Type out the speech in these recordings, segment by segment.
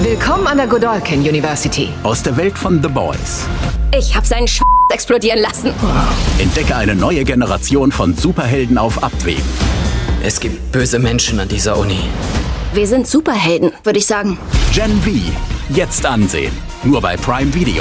Willkommen an der Godolphin University. Aus der Welt von The Boys. Ich hab seinen explodieren lassen. Entdecke eine neue Generation von Superhelden auf Abwägen. Es gibt böse Menschen an dieser Uni. Wir sind Superhelden, würde ich sagen. Gen V. Jetzt ansehen. Nur bei Prime Video.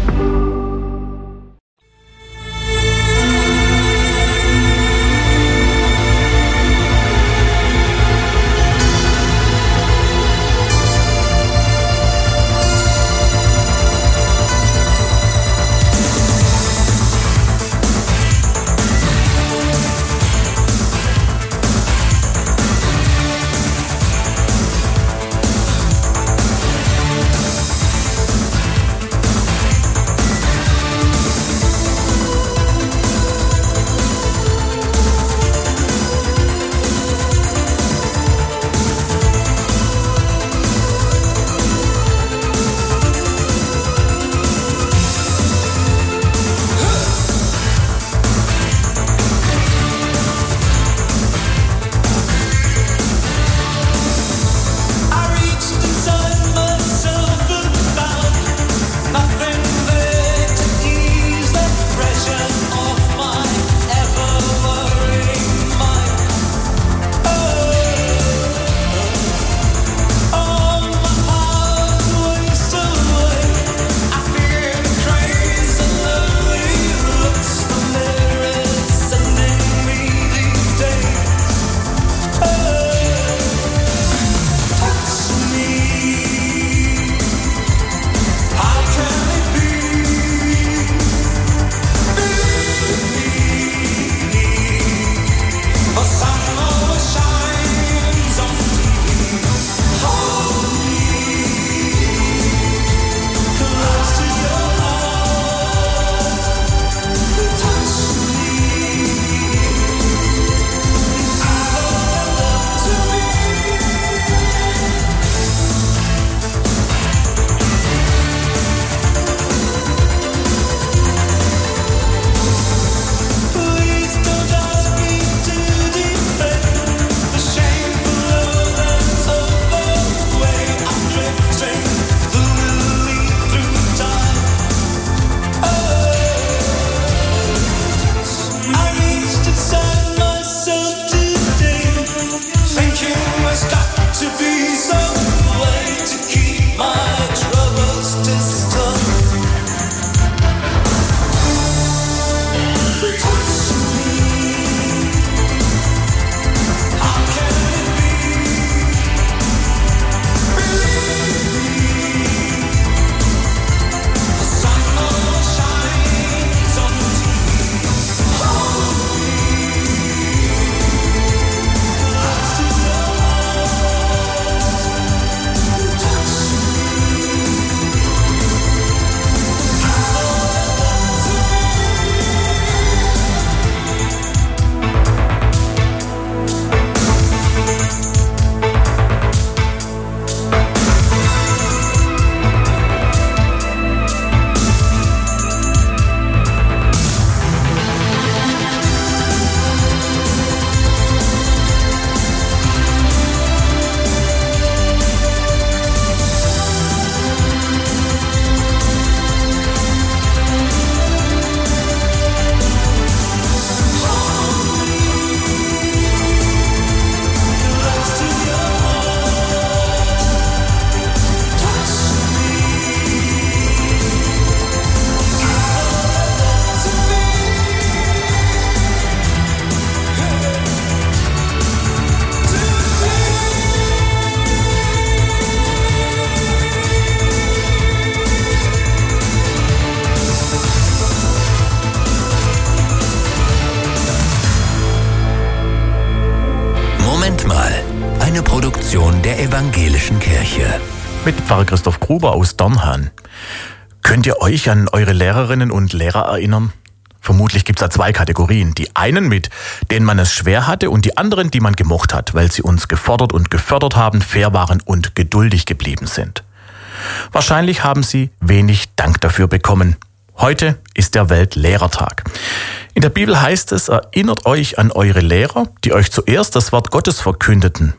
Eine Produktion der Evangelischen Kirche. Mit Pfarrer Christoph Gruber aus Dornhahn. Könnt ihr euch an eure Lehrerinnen und Lehrer erinnern? Vermutlich gibt's da zwei Kategorien. Die einen, mit denen man es schwer hatte, und die anderen, die man gemocht hat, weil sie uns gefordert und gefördert haben, fair waren und geduldig geblieben sind. Wahrscheinlich haben sie wenig Dank dafür bekommen. Heute ist der Weltlehrertag. In der Bibel heißt es, erinnert euch an eure Lehrer, die euch zuerst das Wort Gottes verkündeten.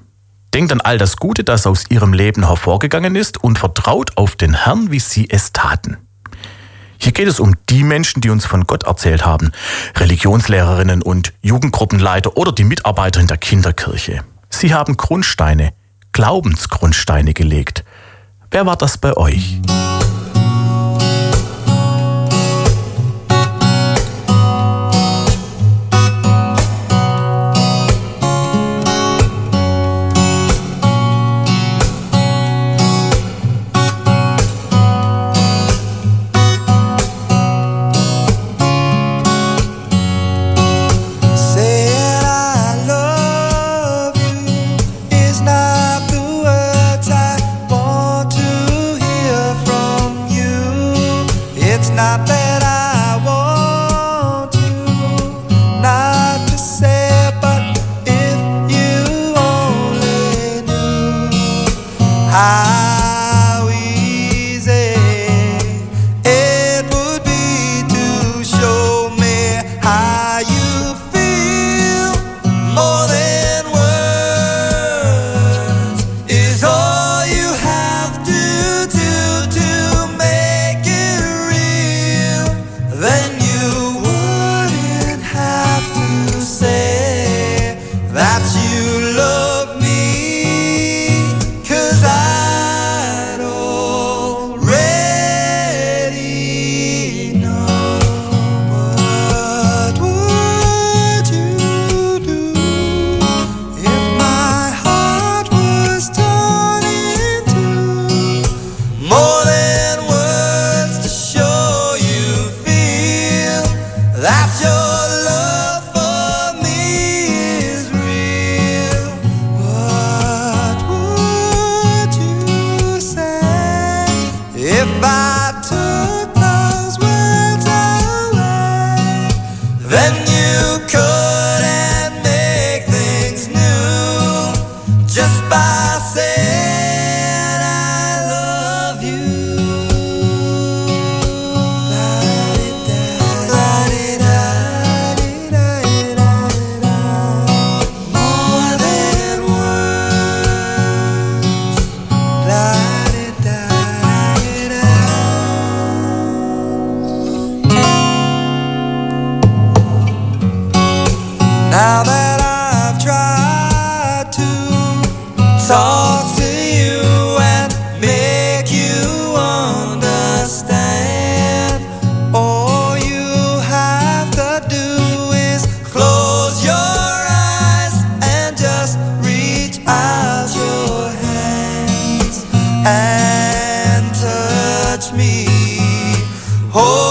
Denkt an all das Gute, das aus ihrem Leben hervorgegangen ist und vertraut auf den Herrn, wie sie es taten. Hier geht es um die Menschen, die uns von Gott erzählt haben. Religionslehrerinnen und Jugendgruppenleiter oder die Mitarbeiter in der Kinderkirche. Sie haben Grundsteine, Glaubensgrundsteine gelegt. Wer war das bei euch? Not that I want to, not to say, but if you only knew how easy it would be to show me how you feel. More than words is all you have to do to make it real. Then you wouldn't have to say that you love me, 'cause I'd already know. What would you do if my heart was torn in two? More than words to show you feel that your love for me is real. What would you say if I took those words away? Then you couldn't make things new just by saying I love you. More than words. Now that I've tried to talk to you and make you understand, all you have to do is close your eyes and just reach out your hands and touch me. Hold